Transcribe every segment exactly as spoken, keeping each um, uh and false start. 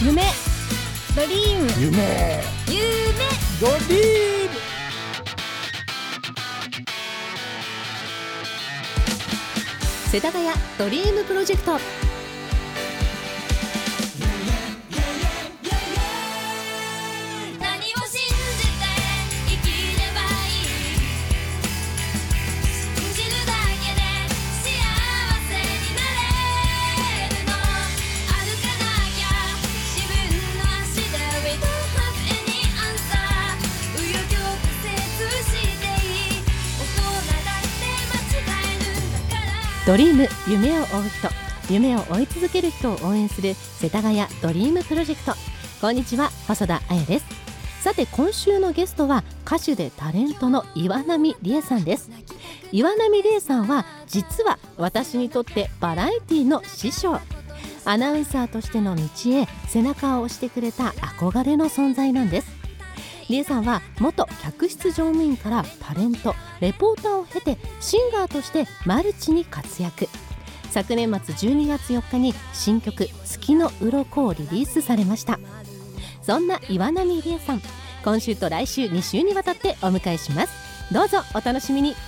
夢ドリーム夢夢ドリーム世田谷ドリームプロジェクト。ドリーム、夢を追う人、夢を追い続ける人を応援する世田谷ドリームプロジェクト。こんにちは、細田彩です。さて、今週のゲストは歌手でタレントの岩波理恵さんです。岩波理恵さんは実は私にとってバラエティの師匠、アナウンサーとしての道へ背中を押してくれた憧れの存在なんです。理恵さんは元客室乗務員からタレント、レポーターを経てシンガーとしてマルチに活躍。昨年末じゅうにがつよっかに新曲月の鱗をリリースされました。そんな岩波理恵さん、今週と来週に週にわたってお迎えします。どうぞお楽しみに。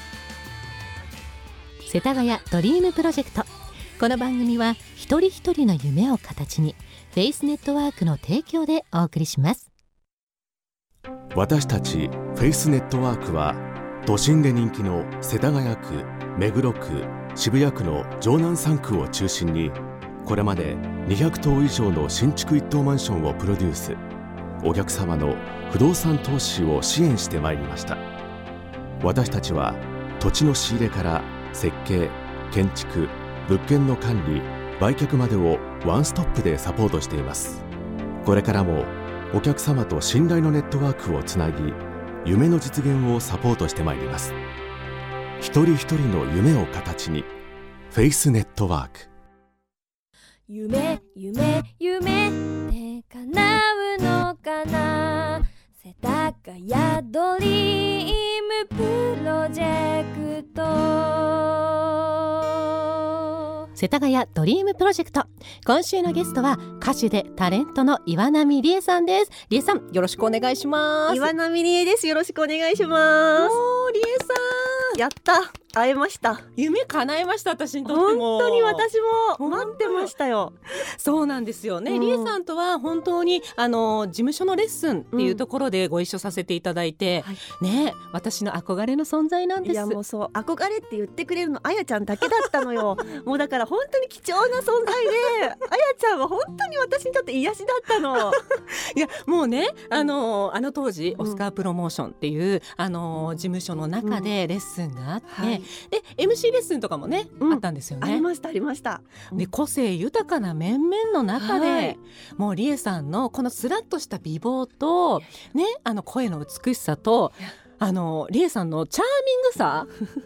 世田谷ドリームプロジェクト。この番組は一人一人の夢を形にフェイスネットワークの提供でお送りします。 私たちフェイスネットワークは都心で人気の世田谷区、目黒区、渋谷区の城南さん区を中心にこれまでにひゃくとう以上の新築一棟マンションをプロデュース、お客様の不動産投資を支援してまいりました。私たちは土地の仕入れから設計、建築、物件の管理、売却までをワンストップでサポートしています。これからもお客様と信頼のネットワークをつなぎ、夢の実現をサポートしてまいります。一人一人の夢を形にフェイスネットワーク。 夢夢夢って叶うのかな。世田谷ドリームプロジェクト。 世田谷ドリームプロジェクト。今週のゲストは歌手でタレントの岩波理恵さんです。理恵さん、よろしくお願いします。 岩波理恵です。よろしくお願いします。 おー、理恵さん、 やった、会えました。 夢叶いました。私にとっても本当に私も待ってましたよ。 そうなんですよね、うん、理恵さんとは本当にあの事務所のレッスンっていうところでご一緒させていただいて、うん、ね、私の憧れの存在なんです。 いや、もうそう、憧れって言ってくれるのあやちゃんだけだったのよもうだから本当に貴重な存在であやちゃんは本当に私にとって癒しだったのいや、もうね、あのあの当時、うん、オスカープロモーションっていうあの事務所の中でレッスンがあって、うん、はい、で エムシー レッスンとかもね、うん、あったんですよね。 ありましたありました。 で、個性豊かな面々の中で、はい、もう理恵さんのこのスラッとした美貌と、ね、あの声の美しさと、あの理恵さんのチャーミングさ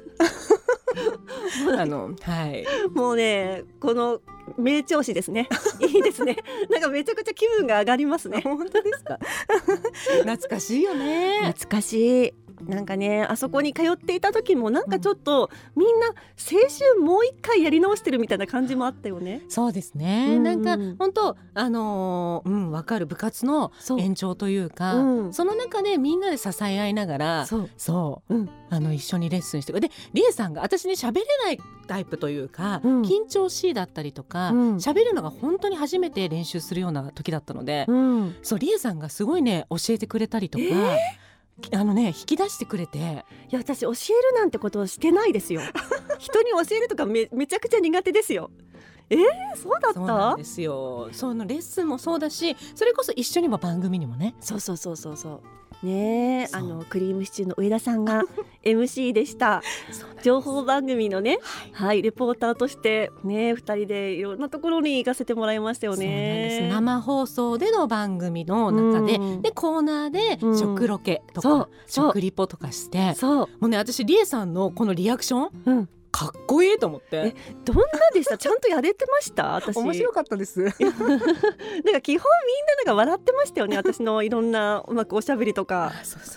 あの、はい、 もうね、この名調子ですねいいですね。なんかめちゃくちゃ気分が上がりますね。 本当ですか懐かしいよね。 懐かしい。なんかね、あそこに通っていた時もなんかちょっと、うん、みんな青春もう一回やり直してるみたいな感じもあったよね。 そうですね、うんうん、なんか本当あのー、うん、分かる部活の延長というか、 そ,、うん、その中でみんなで支え合いながら、そうそう、うん、あの一緒にレッスンして、で理恵さんが私に喋れないタイプというか、うん、緊張しいだったりとか喋、うん、るのが本当に初めて練習するような時だったので、うん、そう、理恵さんがすごいね教えてくれたりとか、えーあのね、引き出してくれて。 いや、私教えるなんてことをしてないですよ人に教えるとか め, めちゃくちゃ苦手ですよ。えー、そうだった。 そうなんですよ。そのレッスンもそうだし、それこそ一緒にも番組にもね。 そうそうそうそうそうね、あのクリームシチューの上田さんがエムシー でした情報番組のね、はいはい、レポーターとしてね、ふたりでいろんなところに行かせてもらいましたよね。 そうなんです。生放送での番組の中で、うん、でコーナーで食ロケとか、うん、食リポとかして、そうもうね、私理恵さんのこのリアクション、うん、かっこいいと思って。 え、どんなでした？ちゃんとやれてました？私面白かったですなんか基本みんななんか笑ってましたよね私のいろんなうまくおしゃべりとかそうそうそう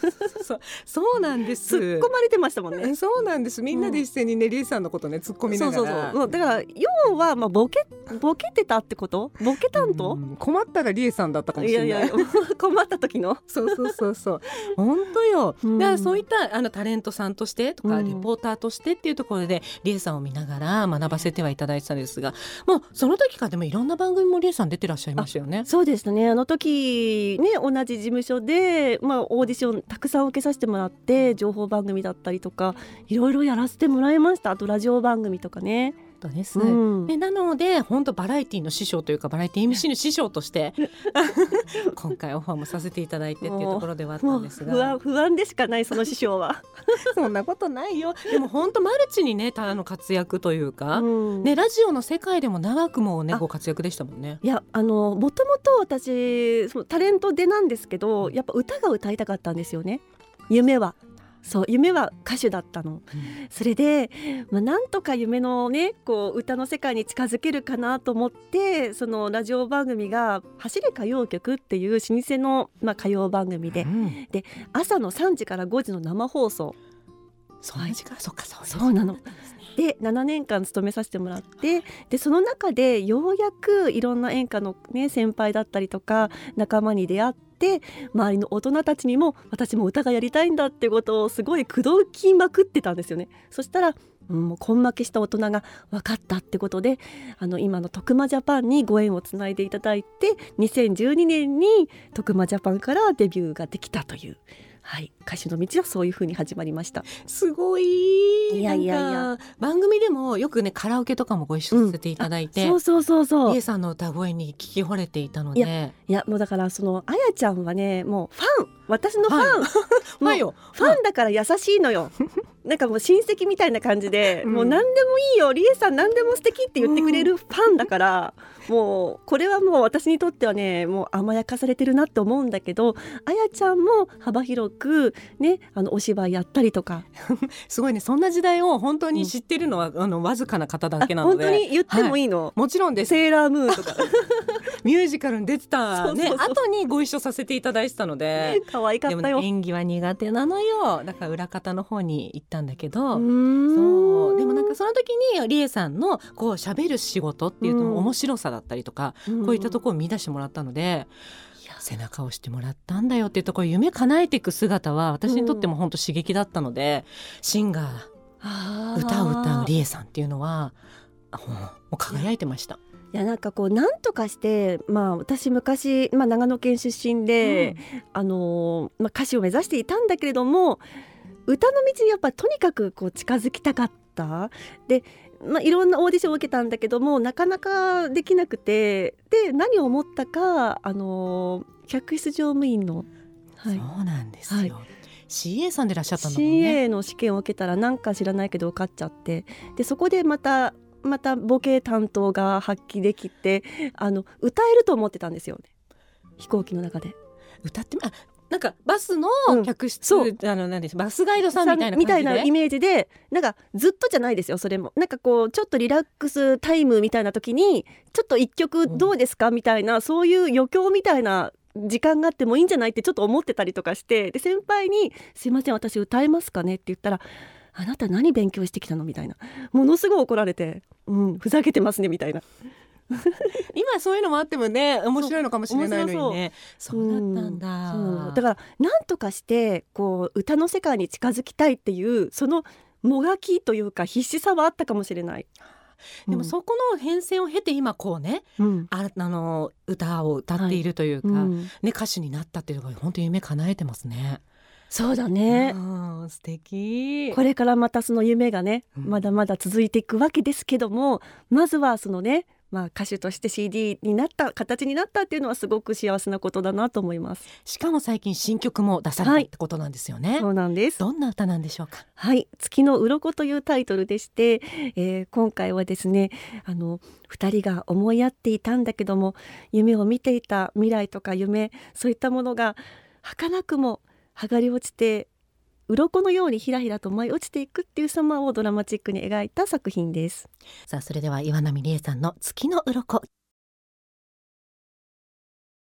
そうそうなんです突っ込まれてましたもんね。 そうなんです。みんなで一斉にね、リエさんのことね突っ込みながら、 そうそうそう、だから要はまあボケボケてたってこと、ボケ担当、 うん困ったらリエさんだったかもしれない。 いやいや困った時のそうそうそうそう本当よ、 うん、 だからそういったあのタレントさんとしてとか、 うん、 リポーターとしてっていうところでリエさんを見ながら学ばせてはいただいてたんですが、もうその時からでもいろんな番組もリエさん出てらっしゃいましたよね。 そうですね、あの時ね同じ事務所で、まあ、オーディションたくさん受けさせてもらって情報番組だったりとかいろいろやらせてもらいました。あとラジオ番組とかね。 そうです、 うん、 でなので本当バラエティの師匠というかバラエティ エムシー の師匠として今回オファーもさせていただいてっていうところではあったんですが、 不安、不安でしかないその師匠はそんなことないよ。でも本当マルチにねあの活躍というか、 うんね、ラジオの世界でも長くもねご活躍でしたもんね。 いやあのもともと私そのタレントでなんですけどやっぱ歌が歌いたかったんですよね。夢はそう夢は歌手だったの、うん、それで、まあ、なんとか夢のねこう歌の世界に近づけるかなと思ってそのラジオ番組が走れ歌謡曲っていう老舗の、まあ、歌謡番組で、うん、で朝のさんじからごじの生放送、 そんな時間、はい、そっかそうです、 そうなのでななねんかん勤めさせてもらって、でその中でようやくいろんな演歌の、ね、先輩だったりとか仲間に出会って、周りの大人たちにも私も歌がやりたいんだってことをすごい口説きまくってたんですよね。そしたら、うん、もう根負けした大人が分かったってことで、あの今の徳間ジャパンにご縁をつないでいただいてにせんじゅうにねんに徳間ジャパンからデビューができたという、はい、歌手の道はそういう風に始まりました。 すごい。 いやいやいや、 番組でもよくねカラオケとかもご一緒させていただいて、 うん、そうそうそうそう、 リエさんの歌声に聞き惚れていたので、 いや、いやもうだからそのあやちゃんはねもうファン、私のファン、 はい、 もうファンだから優しいのよなんかもう親戚みたいな感じで、うん、もう何でもいいよリエさん何でも素敵って言ってくれるファンだから、うん、もうこれはもう私にとってはねもう甘やかされてるなって思うんだけど、あやちゃんも幅広くねあのお芝居やったりとかすごいね、そんな時代を本当に知ってるのは、うん、あのわずかな方だけなので、 本当に言ってもいいの、 はい、もちろんです。 セーラームーンとかミュージカルに出てた、ね、 そうそうそう後にご一緒させていただいてたので可愛かったよ。 でも、ね、演技は苦手なのよ。だから裏方の方に行ったんだけど、そうでもなんかその時にリエさんのこう喋る仕事っていうの面白さだったりとか、うん、こういったところを見出してもらったので、背中を押してもらったんだよっていうところ、夢叶えていく姿は私にとっても本当刺激だったので、うん、シンガー歌を歌うリエさんっていうのはもう輝いてました。 いやなんかこうなんとかして、まあ、私昔、まあ、長野県出身で、うん、あのまあ、歌手を目指していたんだけれども、歌の道にやっぱりとにかくこう近づきたかったで、まあ、いろんなオーディションを受けたんだけどもなかなかできなくて、で何を思ったか、あの客室乗務員の、 はい、そうなんですよ、はい、シーエー さんでいらっしゃったんだもんね。 シーエー の試験を受けたらなんか知らないけど受かっちゃって、でそこでまたまたボケ担当が発揮できて、あの歌えると思ってたんですよね、飛行機の中で歌って。あ、なんかバスの客室、うん、あの何ですバスガイドさんみたいな感じでみたいなイメージで、なんかずっとじゃないですよ、それもなんかこうちょっとリラックスタイムみたいな時にちょっと一曲どうですか、うん、みたいな、そういう余興みたいな時間があってもいいんじゃないってちょっと思ってたりとかして、で先輩にすいません私歌えますかねって言ったら、あなた何勉強してきたのみたいな、ものすごい怒られて、うん、ふざけてますねみたいな今そういうのもあってもね面白いのかもしれないのにね。そうだったんだ、 うん、そうだからなんとかしてこう歌の世界に近づきたいっていうそのもがきというか必死さはあったかもしれない。 でもそこの変遷を経て今こうね、うん、あ, あの歌を歌っているというか、はい、うんね、歌手になったっていうのが本当に夢叶えてますね。 そうだね、 うん、素敵。 これからまたその夢がね、うん、まだまだ続いていくわけですけども、まずはそのね、まあ、歌手として シーディー になった形になったっていうのはすごく幸せなことだなと思います。 しかも最近新曲も出されたってことなんですよね、 はい、そうなんです。 どんな歌なんでしょうか。 はい、月の鱗というタイトルでして、えー、今回はですね、あのふたりが思い合っていたんだけども、夢を見ていた未来とか夢、そういったものが儚くも剥がれ落ちて鱗のようにひらひらと舞い落ちていくっていう様をドラマチックに描いた作品です。 さあ、それでは岩波理恵さんの月の鱗。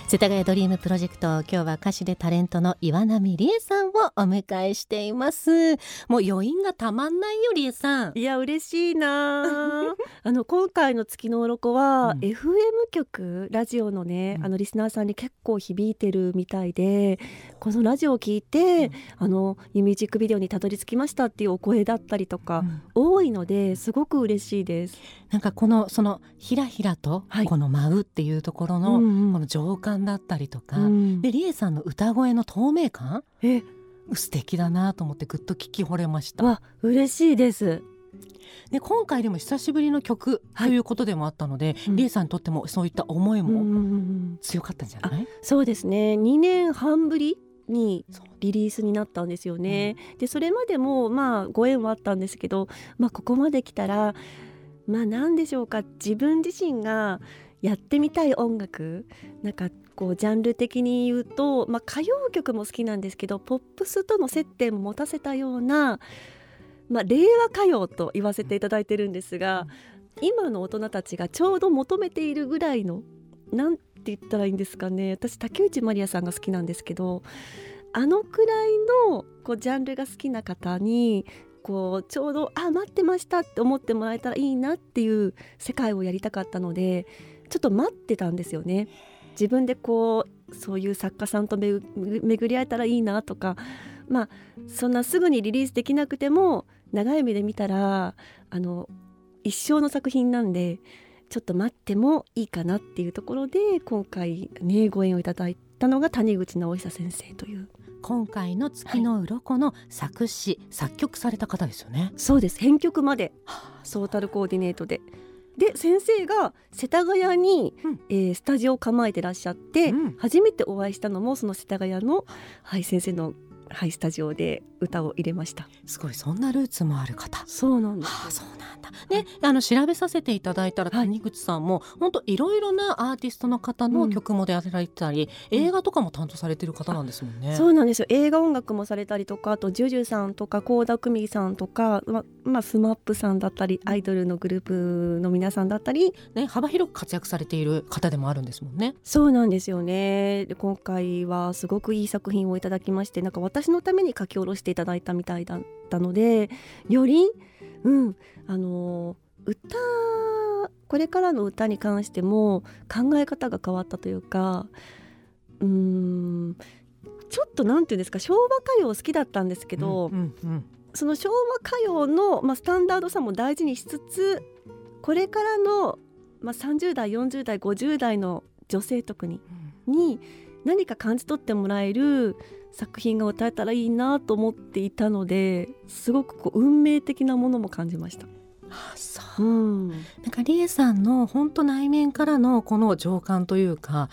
世田谷ドリームプロジェクト、今日は歌手でタレントの岩波理恵さんをお迎えしています。もう余韻がたまんないよ、理恵さん。 いや嬉しいなあの今回の月の鱗は、うん、エフエム 局ラジオのね、うん、あのリスナーさんに結構響いてるみたいで、このラジオを聞いて、うん、あのミュージックビデオにたどり着きましたっていうお声だったりとか、うん、多いのですごく嬉しいです。 なんかこのそのひらひらとこの舞うっていうところの、はい、この情感だったりとか、うん、で理恵さんの歌声の透明感、え素敵だなと思ってぐっと聞き惚れました。 わ、嬉しいです。 で今回でも久しぶりの曲ということでもあったので、はい、理恵さんにとってもそういった思いも強かったんじゃない？うん、 そうですね、にねんはんぶりにリリースになったんですよね。うん、でそれまでもまあご縁はあったんですけど、まあ、ここまで来たらまあ何でしょうか、自分自身がやってみたい音楽、なんかこうジャンル的に言うと、まあ、歌謡曲も好きなんですけど、ポップスとの接点も持たせたような、まあ、令和歌謡と言わせていただいてるんですが、今の大人たちがちょうど求めているぐらいの、なんて言ったらいいんですかね、私竹内まりやさんが好きなんですけど、あのくらいのこうジャンルが好きな方にこうちょうどあ待ってましたって思ってもらえたらいいなっていう世界をやりたかったので、ちょっと待ってたんですよね。自分でこうそういう作家さんとめ巡り合えたらいいなとか、まあそんなすぐにリリースできなくても長い目で見たらあの一生の作品なんで、ちょっと待ってもいいかなっていうところで今回ねご縁をいただいたのが谷口直久先生という、 今回の月の鱗の作詞、はい、作曲された方ですよね。 そうです、編曲までソータルコーディネートでで先生が世田谷に、うんえー、スタジオを構えてらっしゃって、うん、初めてお会いしたのもその世田谷の、はい、先生の、はい、スタジオで歌を入れました。 すごい、そんなルーツもある方。 そうなんです、 はあ、そうなんだ。で、はい、あの調べさせていただいたら、谷口さんも本当いろいろなアーティストの方の曲もやられたり、うん、映画とかも担当されてる方なんですもんね。 そうなんですよ、映画音楽もされたりとか、あとジュジュさんとか倖田來未さんとか、ままあ、スマップさんだったりアイドルのグループの皆さんだったり、 ね、幅広く活躍されている方でもあるんですもんね。 そうなんですよね。で今回はすごくいい作品をいただきまして、なんか私のために書き下ろしていただいたみたいだったので、より、うんあの歌これからの歌に関しても考え方が変わったというか、うーんちょっとなんていうんですか、昭和歌謡好きだったんですけど、うんうんうん、その昭和歌謡の、まあ、スタンダードさも大事にしつつ、これからの、まあ、さんじゅう代よんじゅう代ごじゅう代の女性特に、うん、に何か感じ取ってもらえる作品が歌えたらいいなと思っていたので、すごくこう運命的なものも感じました。 ああそう、うん、なんか理恵さんの本当内面からのこの情感というか、はい、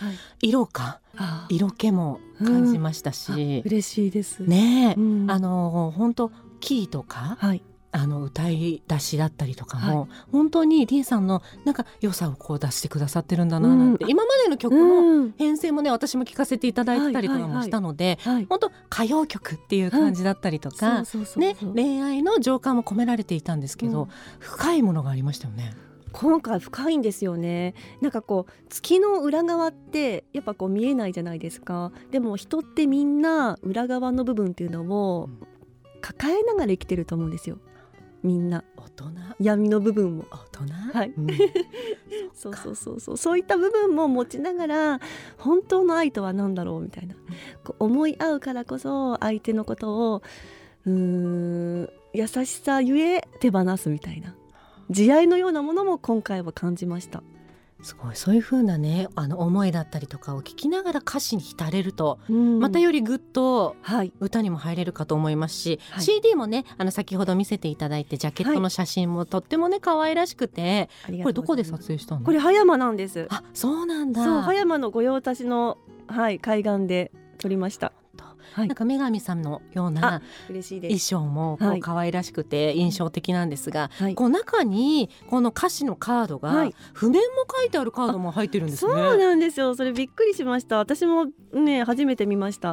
色感、色気も感じましたし、うん、 嬉しいですね、うん、あの本当キーとか、はい、あの歌い出しだったりとかも、はい、本当に理恵さんのなんか良さをこう出してくださってるんだななんて、うん、今までの曲の編成もね、私も聴かせていただいてたりとかもしたので、はいはいはい、本当歌謡曲っていう感じだったりとか、はい、そうそうそうそう、ね、恋愛の情感も込められていたんですけど、うん、深いものがありましたよね。 今回深いんですよね。なんかこう月の裏側ってやっぱこう見えないじゃないですか。でも人ってみんな裏側の部分っていうのを抱えながら生きてると思うんですよ。みんな大人、 闇の部分も大人、 はい、うん、そうそうそうそう、そういった部分も持ちながら、本当の愛とは何だろうみたいな、こう思い合うからこそ相手のことをうーん優しさゆえ手放すみたいな慈愛のようなものも今回は感じました。 すごい、そういう風なね、あの思いだったりとかを聞きながら歌詞に浸れると、うん、またよりぐっと歌にも入れるかと思いますし、はい、シーディー もね、あの先ほど見せていただいてジャケットの写真もとってもね可愛らしくて、はい、これどこで撮影したの？ これ葉山なんです。 あ、そうなんだ。 そう、葉山の御用達の、はい、海岸で撮りました。 はい、なんか女神さんのような衣装もこう可愛らしくて印象的なんですが、はい、こう中にこの歌詞のカードが、はい、譜面も書いてあるカードも入ってるんですね。 そうなんですよ。それびっくりしました。私もね初めて見ました。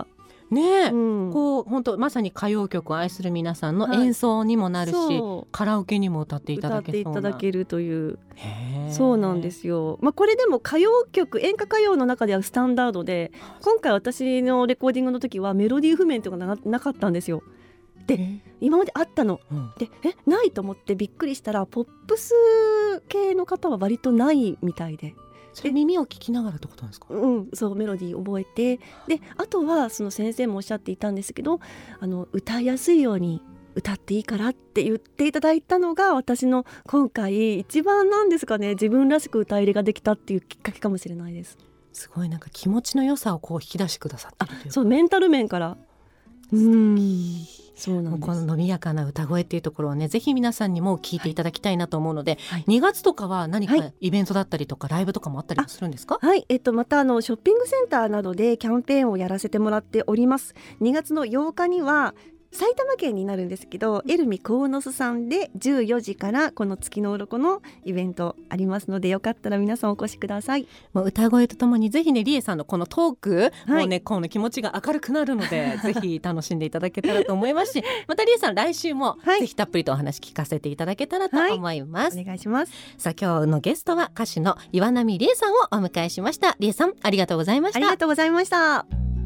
ねえ、 うん、 こう本当まさに歌謡曲を愛する皆さんの演奏にもなるし、 はい、 カラオケにも歌っていただけそうな、 歌っていただけるという。 へー、 そうなんですよ、まあ、これでも歌謡曲、演歌歌謡の中ではスタンダードで、今回私のレコーディングの時はメロディー譜面とか な, なかったんですよ。で今まであったの、うん、でえないと思ってびっくりしたら、ポップス系の方は割とないみたいで、 それ耳を聞きながらってことなんですか？ うん、そうメロディー覚えて、であとはその先生もおっしゃっていたんですけど、あの歌いやすいように歌っていいからって言っていただいたのが、私の今回一番なんですかね、自分らしく歌入れができたっていうきっかけかもしれないです。 すごいなんか気持ちの良さをこう引き出してくださってるという。 あ、そう、メンタル面から。うん、そうなんです。 この伸びやかな歌声っていうところをね、ぜひ皆さんにも聞いていただきたいなと思うので、はい、にがつとかは何かイベントだったりとか、はい、ライブとかもあったりするんですか？ はい、えっと、またあのショッピングセンターなどでキャンペーンをやらせてもらっております。にがつのようかには埼玉県になるんですけど、エルミコーノスさんでじゅうよじからこの月の鱗のイベントありますので、よかったら皆さんお越しください。 もう歌声とともにぜひね、リエさんのこのトーク、はい、もうねこの気持ちが明るくなるのでぜひ楽しんでいただけたらと思いますしまたリエさん来週もぜひたっぷりとお話聞かせていただけたらと思います、 はい、お願いします。 さあ今日のゲストは歌手の岩波理恵さんをお迎えしました。理恵さんありがとうございました。 ありがとうございました。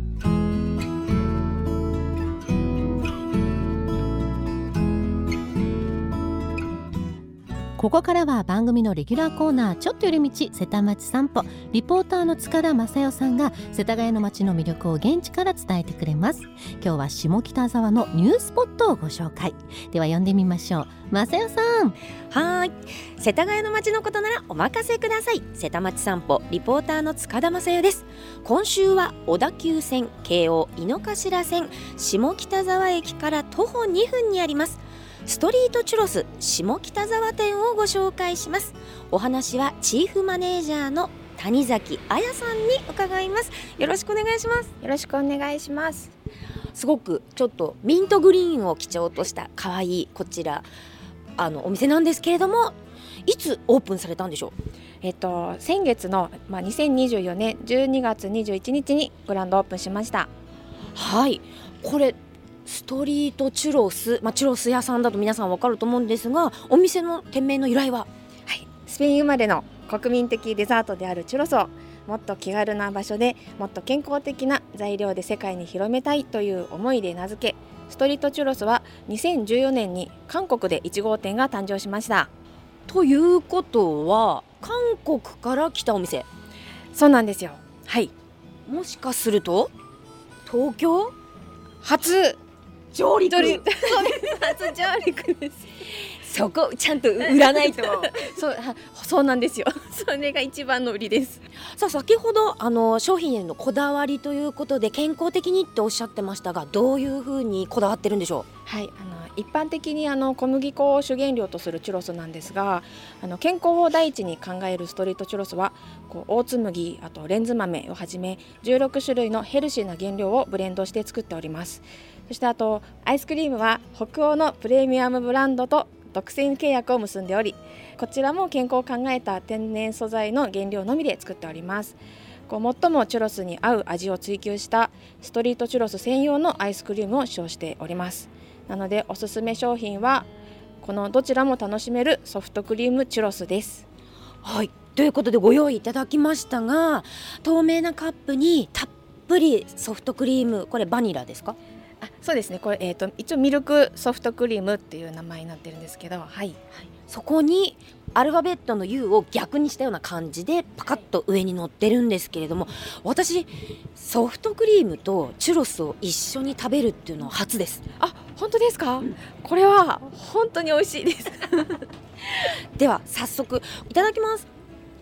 ここからは番組のレギュラーコーナー、ちょっと寄り道瀬田町散歩、リポーターの塚田正代さんが世田谷の街の魅力を現地から伝えてくれます。今日は下北沢のニュースポットをご紹介。では呼んでみましょう。正代さん。 はい、世田谷の街のことならお任せください。瀬田町散歩リポーターの塚田正代です。今週は小田急線、京王井の頭線、下北沢駅から徒歩にふんにありますストリートチュロス下北沢店をご紹介します。お話はチーフマネージャーの谷崎彩さんに伺います。よろしくお願いします。 よろしくお願いします。 すごくちょっとミントグリーンを基調とした可愛いこちらあのお店なんですけれども、いつオープンされたんでしょう？ えっと先月の、まあ、にせんにじゅうよねんじゅうにがつにじゅういちにちにグランドオープンしました。 はい、これストリートチュロス、まあ、チュロス屋さんだと皆さんわかると思うんですが、お店の店名の由来は？ はい、スペイン生まれの国民的デザートであるチュロスをもっと気軽な場所でもっと健康的な材料で世界に広めたいという思いで名付け、ストリートチュロスはにせんじゅうよねんに韓国でいち号店が誕生しました。 ということは韓国から来たお店？ そうなんですよ。はい、 もしかすると東京初上陸そうです初上陸です。 そこちゃんと売らないとそうそうなんですよ。それが一番の売りです。 さあ先ほどあの商品へのこだわりということで健康的にっておっしゃってましたが、どういうふうにこだわってるんでしょう？はい、あの一般的にあの小麦粉を主原料とするチュロスなんですが、あの健康を第一に考えるストリートチュロスはこう大粒麦、あとレンズ豆をはじめじゅうろくしゅるいのヘルシーな原料をブレンドして作っております。そしてあとアイスクリームは北欧のプレミアムブランドと独占契約を結んでおり、こちらも健康を考えた天然素材の原料のみで作っております。こう最もチュロスに合う味を追求したストリートチュロス専用のアイスクリームを使用しております。なのでおすすめ商品はこのどちらも楽しめるソフトクリームチュロスです。 はい、ということでご用意いただきましたが、透明なカップにたっぷりソフトクリーム、これバニラですか？ あ、そうですね。これ、えーと、一応ミルクソフトクリームっていう名前になってるんですけど、はいはい、 そこにアルファベットの ユー を逆にしたような感じでパカッと上に乗ってるんですけれども、私ソフトクリームとチュロスを一緒に食べるっていうのは初です。 あ、本当ですか？うん、これは本当に美味しいですでは早速いただきます。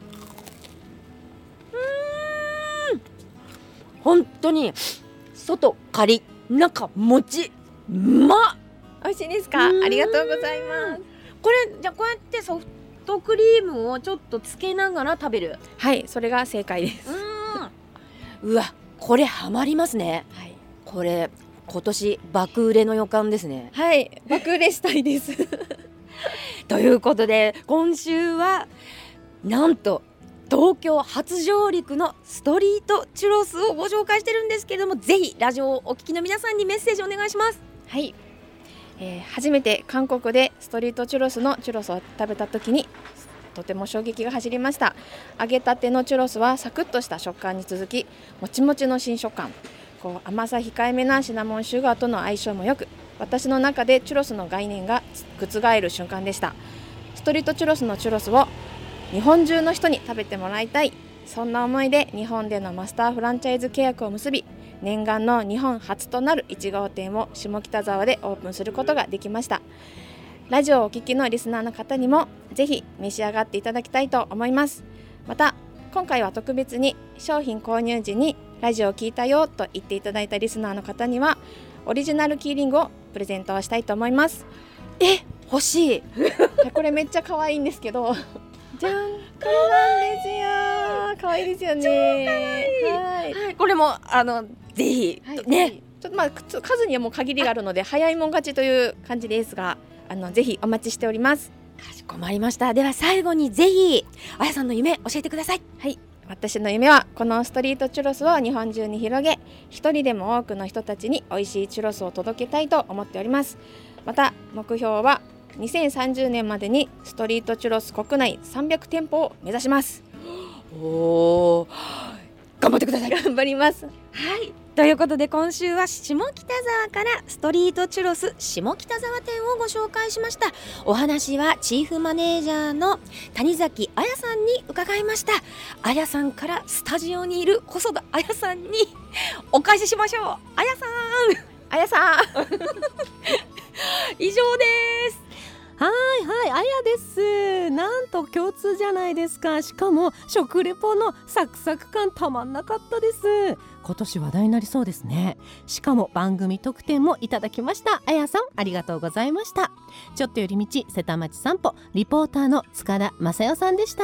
うーん、本当に外カリ中もち、うまっ。 美味しいですか？ありがとうございます。 これじゃあこうやってソフトクリームをちょっとつけながら食べる？ はい、それが正解です。 うーん、うわ、これハマりますね。はい、これ今年爆売れの予感ですね。 はい、爆売れしたいですということで今週はなんと東京初上陸のストリートチュロスをご紹介してるんですけれども、ぜひラジオをお聞きの皆さんにメッセージお願いします。 はい、えー、初めて韓国でストリートチュロスのチュロスを食べた時にとても衝撃が走りました。揚げたてのチュロスはサクッとした食感に続き、もちもちの新食感、こう甘さ控えめなシナモンシュガーとの相性もよく、私の中でチュロスの概念が覆る瞬間でした。ストリートチュロスのチュロスを日本中の人に食べてもらいたい、そんな思いで日本でのマスターフランチャイズ契約を結び、念願の日本初となるいち号店を下北沢でオープンすることができました。ラジオをお聞きのリスナーの方にもぜひ召し上がっていただきたいと思います。また今回は特別に商品購入時にラジオを聞いたよと言っていただいたリスナーの方にはオリジナルキーリングをプレゼントしたいと思います。 え、欲しいこれめっちゃ可愛いんですけど、じゃん、これなんですよ。可愛いですよね。 超可愛い、はいはい、これもあのぜひ、はい、ね、 ちょっとまあ数にはもう限りがあるので早いもん勝ちという感じですが、あのぜひお待ちしております。 かしこまりました。では最後にぜひあやさんの夢教えてください。 はい、私の夢はこのストリートチュロスを日本中に広げ、一人でも多くの人たちに美味しいチュロスを届けたいと思っております。また目標はにせんさんじゅうねんまでにストリートチュロス国内さんびゃくてんぽを目指します。 おー、頑張ってください。 頑張ります。 はい、ということで今週は下北沢からストリートチュロス下北沢店をご紹介しました。お話はチーフマネージャーの谷崎彩さんに伺いました。彩さんからスタジオにいる細田彩さんにお返ししましょう。彩さん、 彩さん以上です。 はいはい、あやです。なんと共通じゃないですか。しかも食レポのサクサク感たまんなかったです。今年話題になりそうですね。しかも番組特典もいただきました。あやさんありがとうございました。ちょっと寄り道瀬田町散歩リポーターの塚田正代さんでした。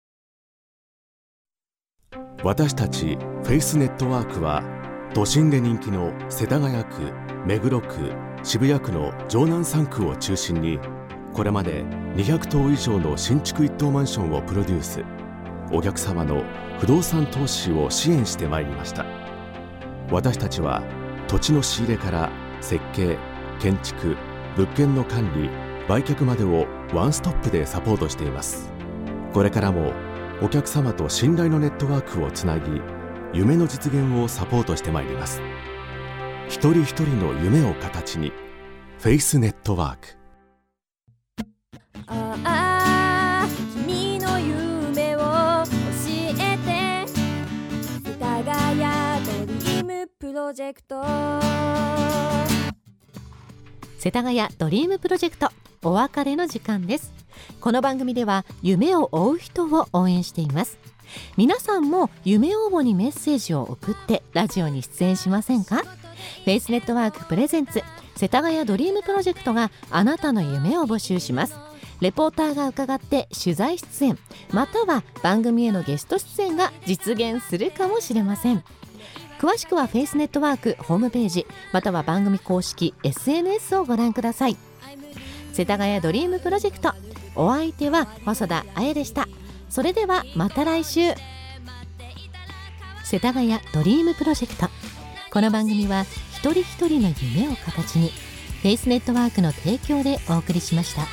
私たちフェイスネットワークは都心で人気の世田谷区、目黒区、渋谷区の城南さん区を中心にこれまでにひゃくとう以上の新築一棟マンションをプロデュース、お客様の不動産投資を支援してまいりました。私たちは土地の仕入れから設計、建築、物件の管理、売却までをワンストップでサポートしています。これからもお客様と信頼のネットワークをつなぎ、夢の実現をサポートしてまいります。一人一人の夢を形にフェイスネットワーク。 ああ、君の夢を教えて、世田谷ドリームプロジェクト。 世田谷ドリームプロジェクト、お別れの時間です。この番組では夢を追う人を応援しています。皆さんも夢応募にメッセージを送ってラジオに出演しませんか？フェイスネットワークプレゼンツ世田谷ドリームプロジェクトがあなたの夢を募集します。レポーターが伺って取材出演、または番組へのゲスト出演が実現するかもしれません。詳しくはフェイスネットワークホームページ、または番組公式 エスエヌエス をご覧ください。世田谷ドリームプロジェクト、お相手は細田彩でした。それではまた来週。世田谷ドリームプロジェクト、この番組は一人一人の夢を形にフェイスネットワークの提供でお送りしました。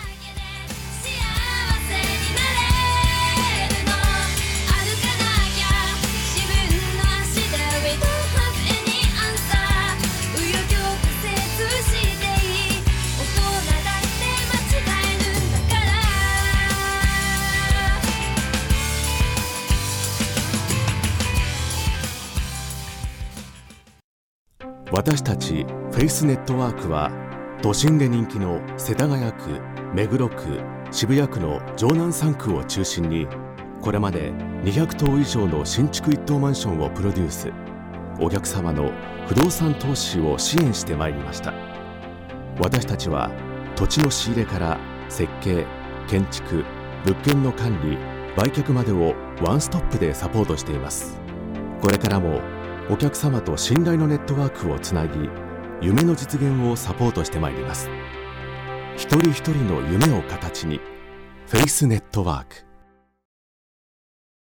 私たちフェイスネットワークは都心で人気の世田谷区、目黒区、渋谷区の城南さん区を中心にこれまでにひゃくとう以上の新築一棟マンションをプロデュース、お客様の不動産投資を支援してまいりました。私たちは土地の仕入れから設計、建築、物件の管理、売却までをワンストップでサポートしています。これからもお客様と信頼のネットワークをつなぎ、夢の実現をサポートしてまいります。一人一人の夢を形にフェイスネットワーク。